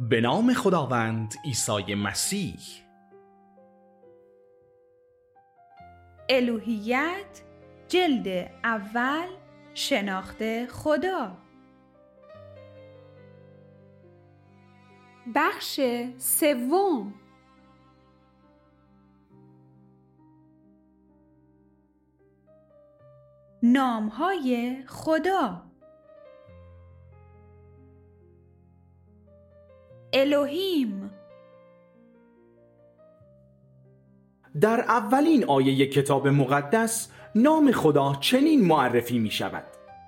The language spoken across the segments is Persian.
به نام خداوند عیسی مسیح. الوهیت جلد اول، شناخت خدا. بخش سوم. نام‌های خدا. الوهیم. در اولین آیه کتاب مقدس نام خدا چنین معرفی می شود: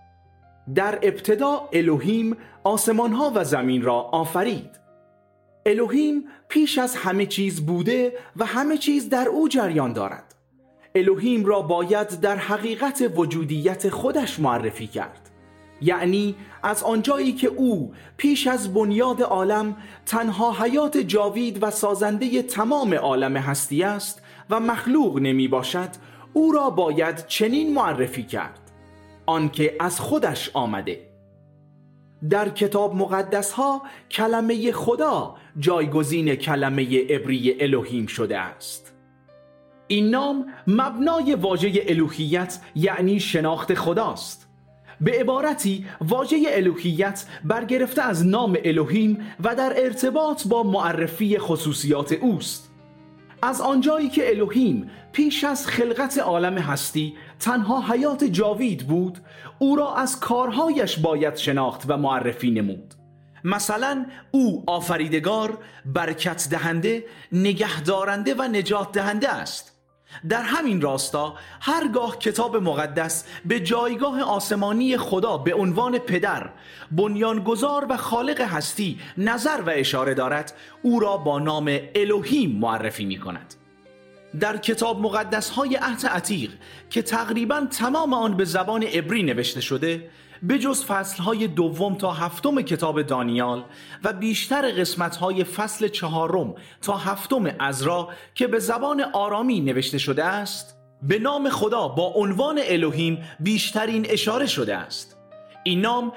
در ابتدا الوهیم آسمانها و زمین را آفرید. الوهیم پیش از همه چیز بوده و همه چیز در او جریان دارد. الوهیم را باید در حقیقت وجودیت خودش معرفی کرد، یعنی از آنجایی که او پیش از بنیاد عالم تنها حیات جاوید و سازنده تمام عالم هستی است و مخلوق نمی باشد، او را باید چنین معرفی کرد: آنکه از خودش آمده. در کتاب مقدس ها کلمه خدا جایگزین کلمه عبری الوهیم شده است. این نام مبنای واژه الوهیت یعنی شناخت خداست. به عبارتی واژه الوهیت برگرفته از نام الوهیم و در ارتباط با معرفی خصوصیات اوست. از آنجایی که الوهیم پیش از خلقت عالم هستی تنها حیات جاوید بود، او را از کارهایش باید شناخت و معرفی نمود. مثلا او آفریدگار، برکت دهنده، نگهدارنده و نجات دهنده است. در همین راستا هرگاه کتاب مقدس به جایگاه آسمانی خدا به عنوان پدر، بنیانگذار و خالق هستی نظر و اشاره دارد، او را با نام الوهیم معرفی می کند. در کتاب مقدس های عهد عتیق که تقریبا تمام آن به زبان عبری نوشته شده، به جز فصل های 2 تا 7 کتاب دانیال و بیشتر قسمت های فصل 4 تا 7 عزرا که به زبان آرامی نوشته شده است، به نام خدا با عنوان الوهیم بیشترین اشاره شده است. این نام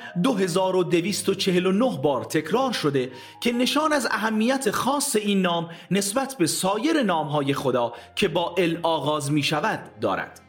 2249 بار تکرار شده که نشان از اهمیت خاص این نام نسبت به سایر نامهای خدا که با ال آغاز می شود دارد.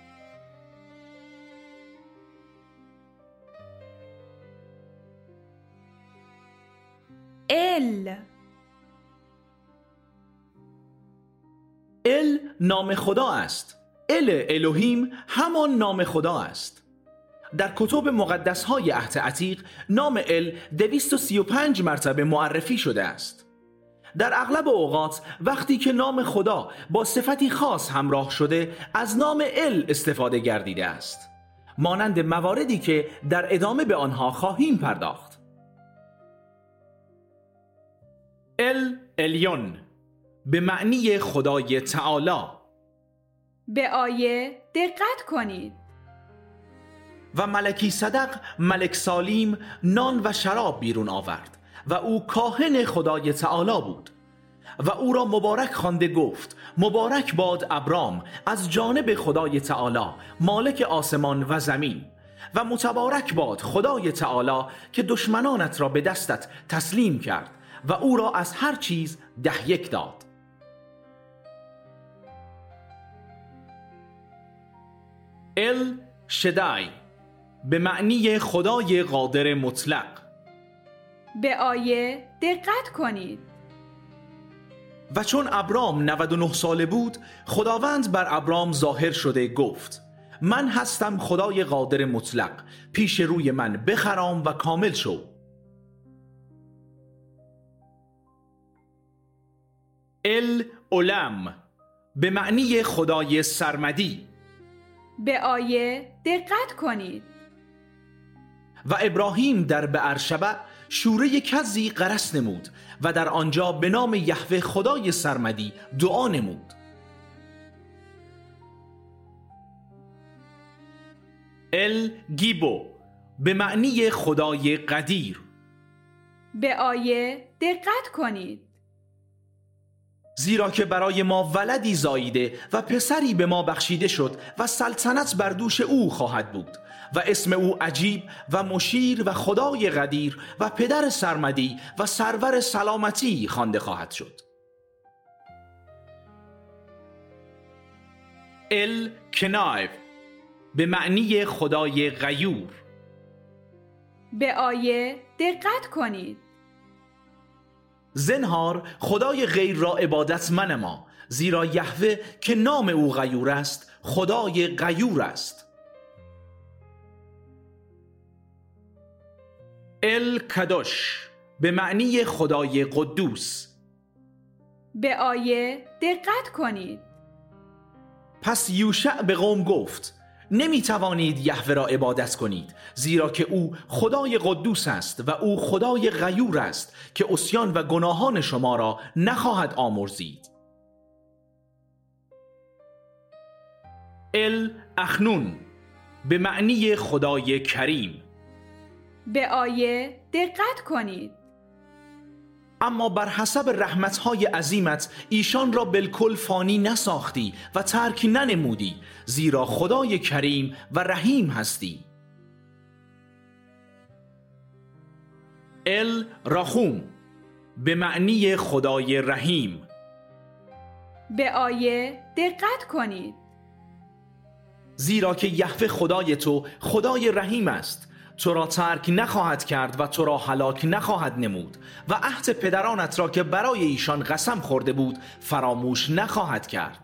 ال نام خدا است. الوهیم همان نام خدا است. در کتب مقدس های عهد عتیق نام 235 مرتبه معرفی شده است. در اغلب اوقات وقتی که نام خدا با صفتی خاص همراه شده، از نام استفاده گردیده است، مانند مواردی که در ادامه به آنها خواهیم پرداخت. الیون به معنی خدای تعالی. به آیه دقت کنید. و ملکی صدق ملک سالیم نان و شراب بیرون آورد و او کاهن خدای تعالی بود و او را مبارک خوانده گفت: مبارک باد ابرام از جانب خدای تعالی مالک آسمان و زمین، و متبارک باد خدای تعالی که دشمنانت را به دستت تسلیم کرد و او را از هر چیز 10 داد. شدای به معنی خدای قادر مطلق. به آیه دقت کنید. و چون ابرام 99 ساله بود، خداوند بر ابرام ظاهر شده گفت: من هستم خدای قادر مطلق، پیش روی من بخرام و کامل شو. علم به معنی خدای سرمدی. به آیه دقت کنید. و ابراهیم در بئرشبع شوره کزی غرس نمود و در آنجا به نام یهوه خدای سرمدی دعا نمود. گیبو به معنی خدای قدیر. به آیه دقت کنید. زیرا که برای ما ولدی زاییده و پسری به ما بخشیده شد و سلطنت بر دوش او خواهد بود و اسم او عجیب و مشیر و خدای قدیر و پدر سرمدی و سرور سلامتی خوانده خواهد شد. ال کنایو به معنی خدای غیور. به آیه دقت کنید. زنهار خدای غیر را عبادت منما، زیرا یهوه که نام او غیور است خدای غیور است. ال کدوش به معنی خدای قدوس. به آیه دقت کنید. پس یوشع به قوم گفت نمی توانید یهوه را عبادت کنید، زیرا که او خدای قدوس است و او خدای غیور است که عصیان و گناهان شما را نخواهد آمرزید. ال اخنون به معنی خدای کریم. به آیه دقت کنید. اما بر حسب رحمتهای عظیمت ایشان را بالکل فانی نساختی و ترک ننمودی، زیرا خدای کریم و رحیم هستی. ال رحوم به معنی خدای رحیم. به آیه دقت کنید. زیرا که یهوه خدای تو خدای رحیم است، تو را ترک نخواهد کرد و تو را هلاک نخواهد نمود و عهد پدرانت را که برای ایشان قسم خورده بود فراموش نخواهد کرد.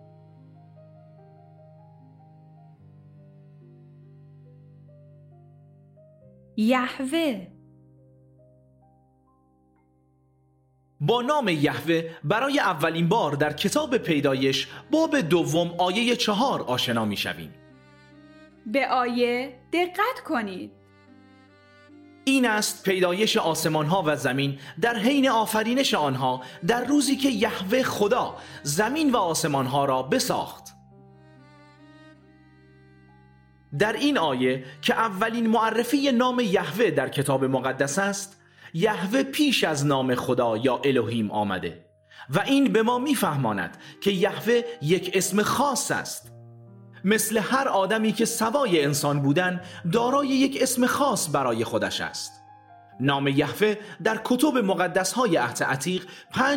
یهوه با نام یهوه برای اولین بار در کتاب پیدایش باب 2 آیه 4 آشنا می شویم. به آیه دقت کنید. این است پیدایش آسمان ها و زمین در حین آفرینش آنها، در روزی که یهوه خدا زمین و آسمان ها را بساخت. در این آیه که اولین معرفی نام یهوه در کتاب مقدس است، یهوه پیش از نام خدا یا الوهیم آمده و این به ما میفهماند که یهوه یک اسم خاص است. مثل هر آدمی که سوای انسان بودن دارای یک اسم خاص برای خودش است. نام یهوه در کتب مقدس های عهد عتیق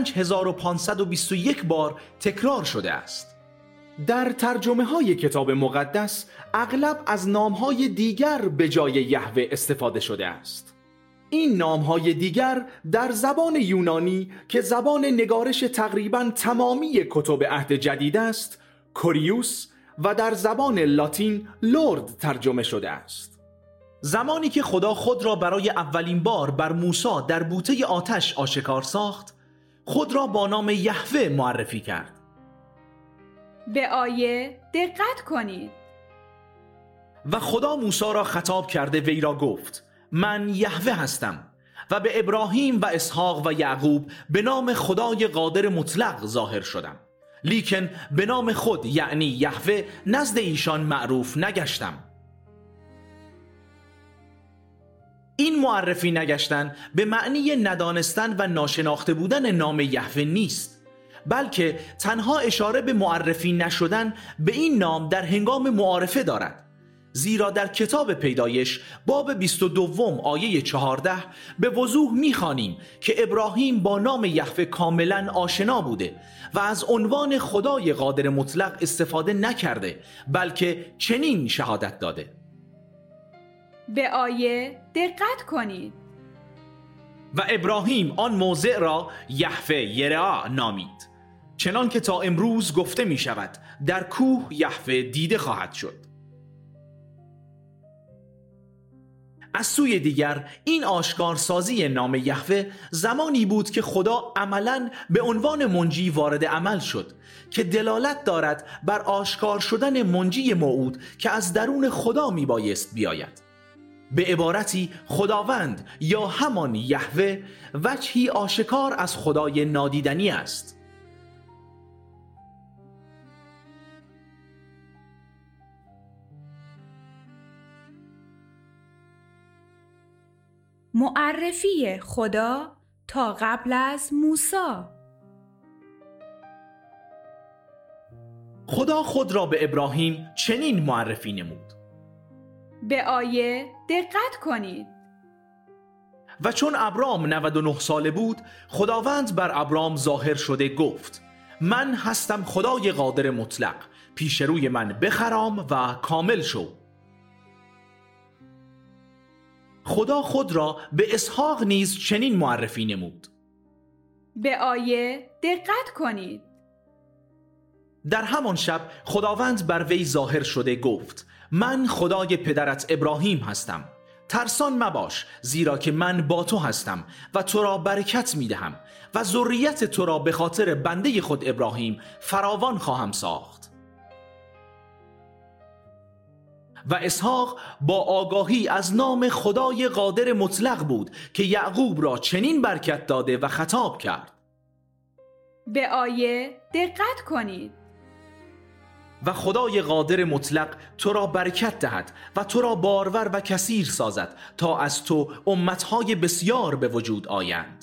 5521 بار تکرار شده است. در ترجمه های کتاب مقدس اغلب از نام های دیگر به جای یهوه استفاده شده است. این نام های دیگر در زبان یونانی که زبان نگارش تقریباً تمامی کتب عهد جدید است، کوریوس، و در زبان لاتین لورد ترجمه شده است. زمانی که خدا خود را برای اولین بار بر موسی در بوته آتش آشکار ساخت، خود را با نام یهوه معرفی کرد. به آیه دقت کنید. و خدا موسی را خطاب کرده وی را گفت من یهوه هستم و به ابراهیم و اسحاق و یعقوب به نام خدای قادر مطلق ظاهر شدم، لیکن به نام خود یعنی یهوه نزد ایشان معروف نگشتم. این معرفی نگشتن به معنی ندانستن و ناشناخته بودن نام یهوه نیست، بلکه تنها اشاره به معرفی نشدن به این نام در هنگام معارفه دارد. زیرا در کتاب پیدایش باب 22 آیه 14 به وضوح می‌خوانیم که ابراهیم با نام یهوه کاملا آشنا بوده و از عنوان خدای قادر مطلق استفاده نکرده، بلکه چنین شهادت داده. به آیه دقت کنید. و ابراهیم آن موضع را یهوه یرعا نامید، چنان که تا امروز گفته می شود در کوه یهوه دیده خواهد شد. از سوی دیگر این آشکارسازی نام یهوه زمانی بود که خدا عملاً به عنوان منجی وارد عمل شد که دلالت دارد بر آشکار شدن منجی موعود که از درون خدا می بایست بیاید. به عبارتی خداوند یا همان یهوه وجهی آشکار از خدای نادیدنی است. معرفی خدا تا قبل از موسی. خدا خود را به ابراهیم چنین معرفی نمود: به آیه دقت کنید. و چون ابرام 99 ساله بود، خداوند بر ابرام ظاهر شده گفت: من هستم خدای قادر مطلق، پیش روی من بخرام و کامل شو. خدا خود را به اسحاق نیز چنین معرفی نمود. به آیه دقت کنید. در همان شب خداوند بر وی ظاهر شده گفت: من خدای پدرت ابراهیم هستم. ترسان مباش، زیرا که من با تو هستم و تو را برکت می دهم و ذریت تو را به خاطر بنده خود ابراهیم فراوان خواهم ساخت. و اسحاق با آگاهی از نام خدای قادر مطلق بود که یعقوب را چنین برکت داده و خطاب کرد. به آیه دقت کنید. و خدای قادر مطلق تو را برکت دهد و تو را بارور و کثیر سازد تا از تو امتهای بسیار به وجود آیند.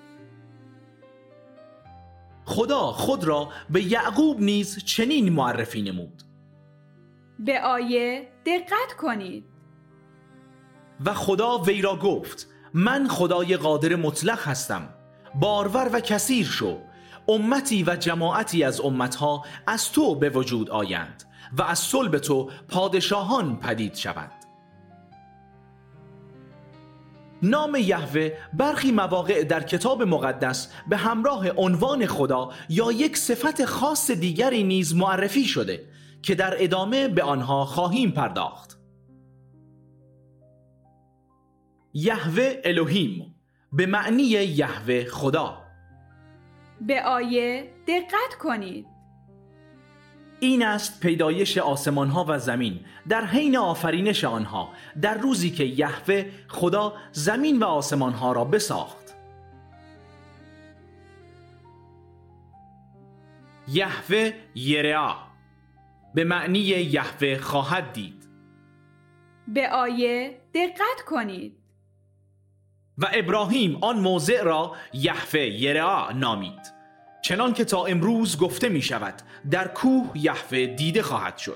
خدا خود را به یعقوب نیز چنین معرفی نمود. به آیه دقت کنید. و خدا وی را گفت: من خدای قادر مطلق هستم. بارور و کثیر شو، امتی و جماعتی از امتها از تو به وجود آیند و از صلب تو پادشاهان پدید شوند. نام یهوه برخی مواقع در کتاب مقدس به همراه عنوان خدا یا یک صفت خاص دیگری نیز معرفی شده که در ادامه به آنها خواهیم پرداخت. یهوه الوهیم به معنی یهوه خدا. به آیه دقت کنید. این است پیدایش آسمان‌ها و زمین در حین آفرینش آنها، در روزی که یهوه خدا زمین و آسمان‌ها را بساخت. یهوه یرعا به معنی یهوه خواهد دید. به آیه دقت کنید. و ابراهیم آن موضع را یهوه یرعا نامید، چنان که تا امروز گفته می شود در کوه یهوه دیده خواهد شد.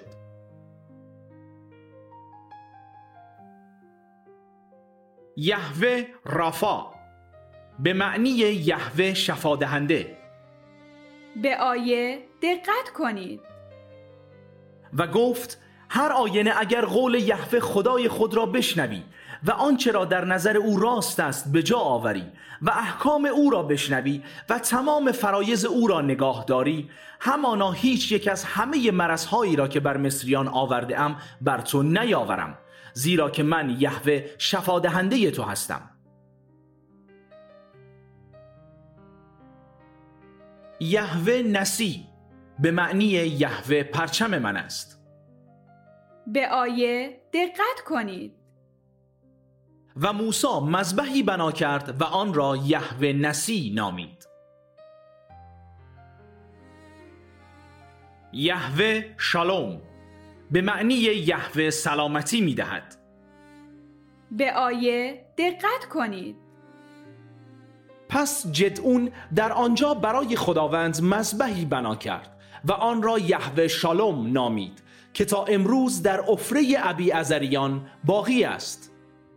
یهوه رافا به معنی یهوه شفادهنده. به آیه دقت کنید. و گفت: هر آینه اگر قول یهوه خدای خود را بشنوی و آنچه را در نظر او راست است به جا آوری و احکام او را بشنوی و تمام فرایض او را نگاه داری، همانا هیچ یک از همه مرضهایی را که بر مصریان آورده ام بر تو نیاورم، زیرا که من یهوه شفادهنده تو هستم. یهوه نسی به معنی یهوه پرچم من است. به آیه دقت کنید. و موسی مذبحی بنا کرد و آن را یهوه نسی نامید. یهوه شالوم به معنی یهوه سلامتی می دهد. به آیه دقت کنید. پس جدعون در آنجا برای خداوند مذبحی بنا کرد و آن را یهوه شالوم نامید که تا امروز در عفره ابیعزریان باقی است.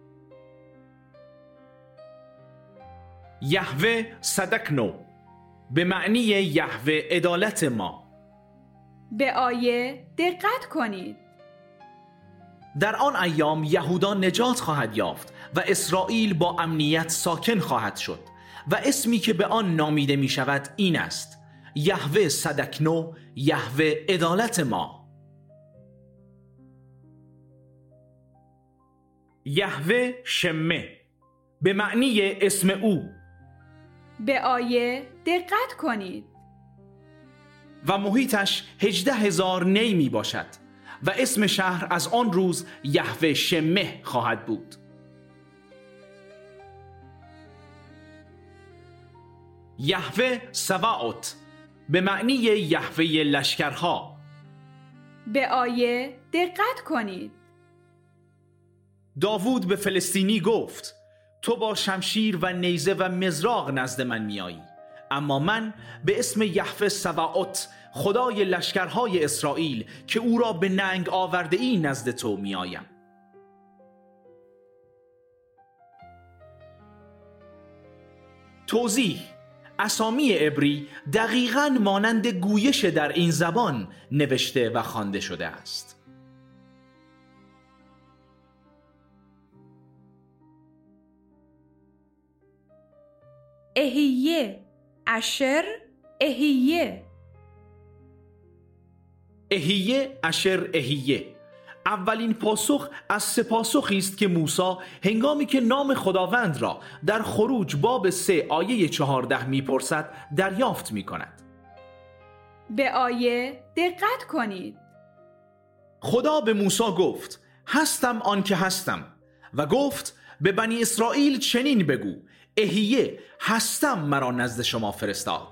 یهوه صدقنو به معنی یهوه عدالت ما. به آیه دقت کنید. در آن ایام یهودا نجات خواهد یافت و اسرائیل با امنیت ساکن خواهد شد و اسمی که به آن نامیده می شود این است: یهوه صدقنو، یهوه عدالت ما. یهوه شمه به معنی اسم او. به آیه دقت کنید. و محیطش 18,000 نی می باشد و اسم شهر از آن روز یهوه شمه خواهد بود. یهوه سباوت به معنی یهوه لشکرها. به آیه دقت کنید. داوود به فلسطینی گفت: تو با شمشیر و نیزه و مزراق نزد من میایی، اما من به اسم یهوه سباوت خدای لشکرهای اسرائیل که او را به ننگ آورده ای نزد تو میآیم. توضیح: اسامی عبری دقیقاً مانند گویش در این زبان نوشته و خوانده شده است. اهیه، اشر، اهیه. اهیه، اشر، اهیه. اولین پاسخ از سه پاسخی است که موسی هنگامی که نام خداوند را در خروج باب 3 آیه 14 میپرسد دریافت میکند. به آیه دقت کنید. خدا به موسی گفت: هستم آن که هستم، و گفت به بنی اسرائیل چنین بگو: اهیه، هستم مرا نزد شما فرستاد.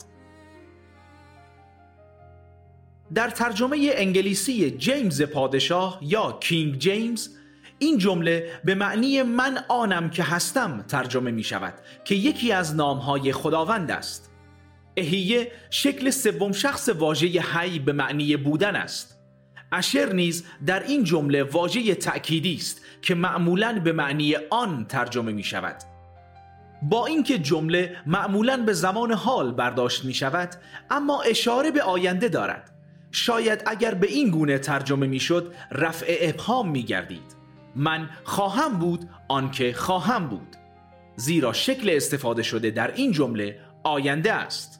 در ترجمه انگلیسی جیمز پادشاه یا کینگ جیمز این جمله به معنی من آنم که هستم ترجمه می شود که یکی از نامهای خداوند است. اهیه شکل سوم شخص واژه حی به معنی بودن است. اشر نیز در این جمله واژه تأکیدی است که معمولاً به معنی آن ترجمه می شود. با اینکه جمله معمولاً به زمان حال برداشت می شود، اما اشاره به آینده دارد. شاید اگر به این گونه ترجمه می شد رفع ابهام می گردید: من خواهم بود آنکه خواهم بود، زیرا شکل استفاده شده در این جمله آینده است.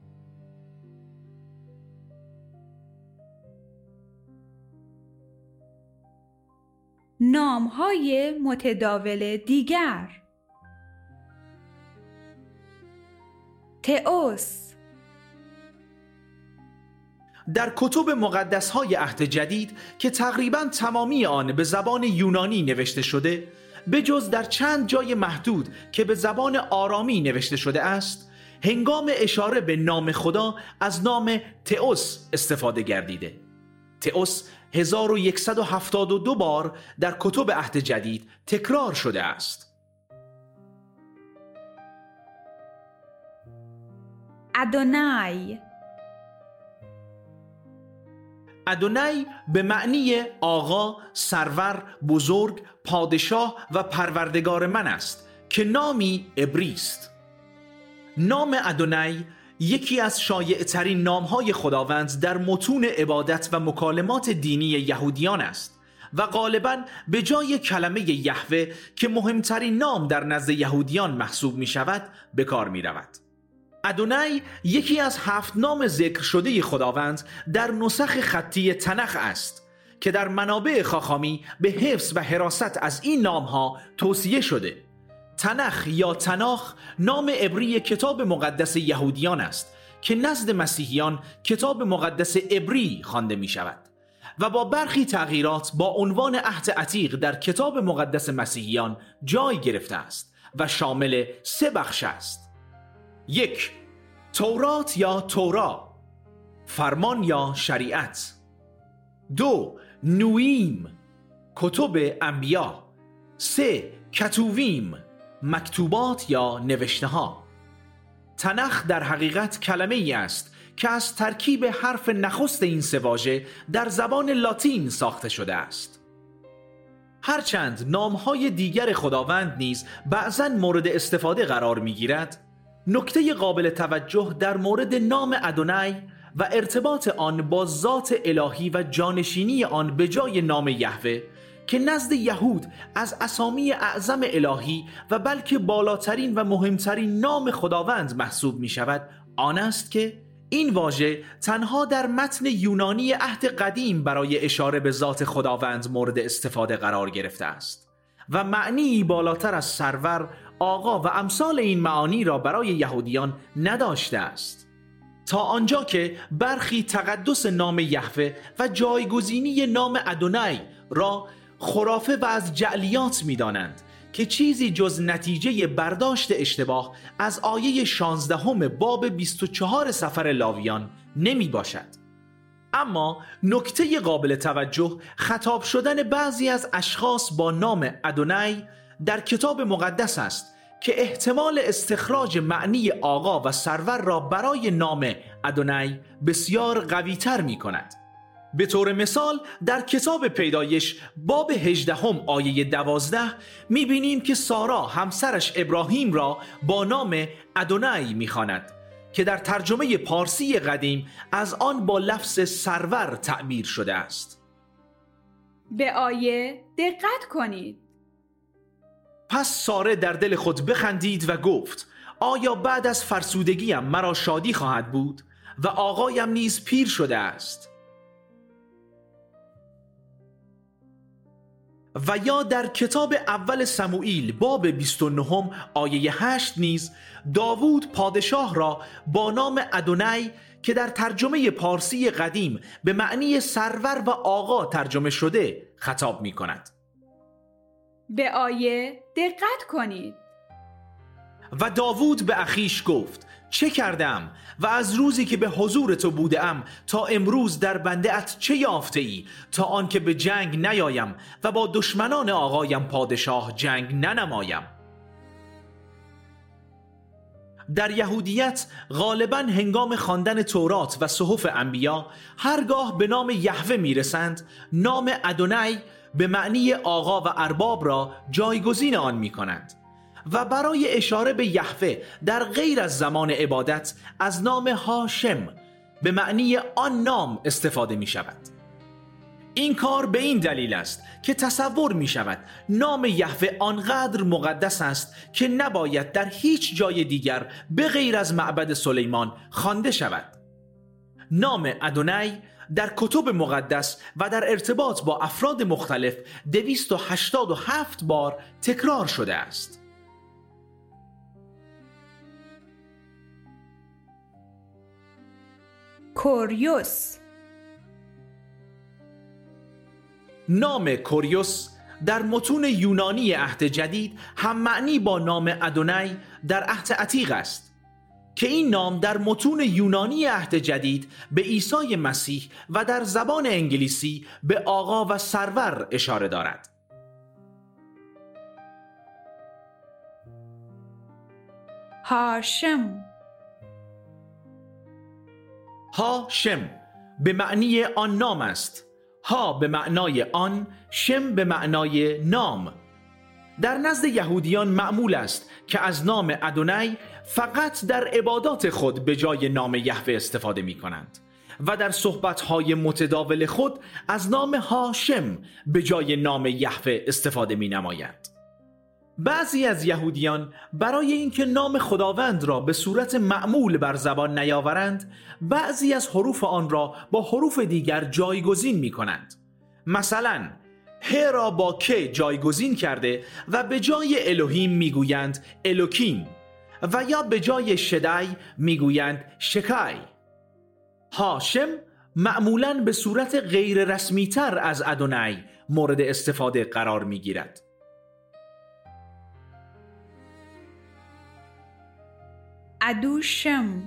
نام‌های متداول دیگر: تئوس. در کتب مقدس‌های عهد جدید که تقریباً تمامی آن به زبان یونانی نوشته شده، به جز در چند جای محدود که به زبان آرامی نوشته شده است، هنگام اشاره به نام خدا از نام تئوس استفاده گردیده. تئوس 1172 بار در کتب عهد جدید تکرار شده است. ادونای. ادونای به معنی آقا، سرور، بزرگ، پادشاه و پروردگار من است که نامی عبری است. نام ادونای یکی از شایع‌ترین نام‌های خداوند در متون عبادت و مکالمات دینی یهودیان است و غالباً به جای کلمه یهوه که مهمترین نام در نزد یهودیان محسوب می شود به کار می رود. ادونای یکی از 7 نام ذکر شده خداوند در نسخ خطی تنخ است که در منابع خاخامی به حفظ و حراست از این نام‌ها توصیه شده. تنخ یا تناخ نام عبری کتاب مقدس یهودیان است که نزد مسیحیان کتاب مقدس عبری خوانده می شود و با برخی تغییرات با عنوان عهد عتیق در کتاب مقدس مسیحیان جای گرفته است و شامل 3 بخش است: 1. تورات یا تورا، فرمان یا شریعت. 2. نوئیم، کتب انبیا. 3. کتوویم، مکتوبات یا نوشته ها. تنخ در حقیقت کلمه ای است که از ترکیب حرف نخست این 3 واژه در زبان لاتین ساخته شده است. هرچند نامهای دیگر خداوند نیز بعضاً مورد استفاده قرار می گیرد، نکته قابل توجه در مورد نام ادونای و ارتباط آن با ذات الهی و جانشینی آن به جای نام یهوه که نزد یهود از اسامی اعظم الهی و بلکه بالاترین و مهمترین نام خداوند محسوب می شود، آن است که این واژه تنها در متن یونانی عهد قدیم برای اشاره به ذات خداوند مورد استفاده قرار گرفته است و معنی بالاتر از سرور، آقا و امثال این معانی را برای یهودیان نداشته است، تا آنجا که برخی تقدس نام یهوه و جایگزینی نام ادونای را خرافه و از جعلیات می دانند که چیزی جز نتیجه برداشت اشتباه از آیه 16 باب 24 سفر لاویان نمی باشد. اما نکته قابل توجه خطاب شدن بعضی از اشخاص با نام ادونای در کتاب مقدس است که احتمال استخراج معنی آقا و سرور را برای نام ادونای بسیار قوی تر می کند. به طور مثال در کتاب پیدایش باب 18 آیه 12 می‌بینیم که سارا همسرش ابراهیم را با نام ادونای می‌خواند که در ترجمه پارسی قدیم از آن با لفظ سرور تعبیر شده است. به آیه دقت کنید. پس ساره در دل خود بخندید و گفت: آیا بعد از فرسودگیم مرا شادی خواهد بود و آقایم نیز پیر شده است؟ و یا در کتاب اول سموئیل باب 29 آیه 8 نیز داوود پادشاه را با نام ادونای که در ترجمه پارسی قدیم به معنی سرور و آقا ترجمه شده خطاب می کند. به آیه دقت کنید. و داوود به اخیش گفت: چه کردم و از روزی که به حضور تو بودم تا امروز در بنده ات چه یافته ای تا آن که به جنگ نیایم و با دشمنان آقایم پادشاه جنگ ننمایم؟ در یهودیت غالباً هنگام خواندن تورات و صحف انبیا هرگاه به نام یهوه میرسند نام ادونای به معنی آقا و ارباب را جایگزین آن می کنند و برای اشاره به یهوه در غیر از زمان عبادت از نام هاشم به معنی آن نام استفاده می شود. این کار به این دلیل است که تصور می شود نام یهوه آنقدر مقدس است که نباید در هیچ جای دیگر به غیر از معبد سلیمان خوانده شود. نام ادونای در کتب مقدس و در ارتباط با افراد مختلف 287 بار تکرار شده است. کوریوس. نام کوریوس در متون یونانی عهد جدید هم معنی با نام ادونای در عهد عتیق است که این نام در متون یونانی عهد جدید به عیسی مسیح و در زبان انگلیسی به آقا و سرور اشاره دارد. هاشم. هاشم به معنی آن نام است. ها به معنای آن، شم به معنای نام. در نزد یهودیان معمول است که از نام ادونای فقط در عبادات خود به جای نام یهوه استفاده می کنند و در صحبت‌های متداول خود از نام هاشم به جای نام یهوه استفاده می نمایند. بعضی از یهودیان برای اینکه نام خداوند را به صورت معمول بر زبان نیاورند، بعضی از حروف آن را با حروف دیگر جایگزین می کنند. مثلا ه را با که جایگزین کرده و به جای الوهیم میگویند الوکیم و یا به جای شدای میگویند شکای. هاشم معمولاً به صورت غیر رسمی تر از ادونای مورد استفاده قرار میگیرد. ادوشم.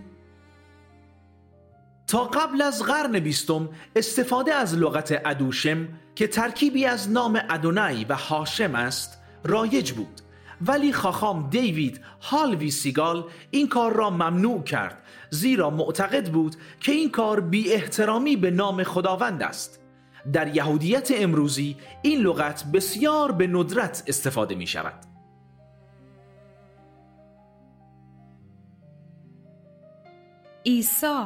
تا قبل از قرن 20 استفاده از لغت ادوشم که ترکیبی از نام ادونای و هاشم است رایج بود، ولی خاخام دیوید هالوی سیگال این کار را ممنوع کرد، زیرا معتقد بود که این کار بی احترامی به نام خداوند است. در یهودیت امروزی این لغت بسیار به ندرت استفاده می شود. عیسی.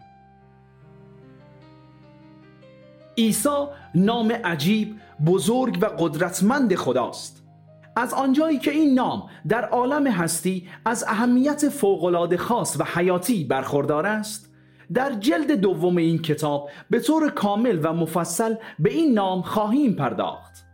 عیسی نام عجیب، بزرگ و قدرتمند خداست. از آنجایی که این نام در عالم هستی از اهمیت فوق‌العاده خاص و حیاتی برخوردار است، در جلد دوم این کتاب به طور کامل و مفصل به این نام خواهیم پرداخت.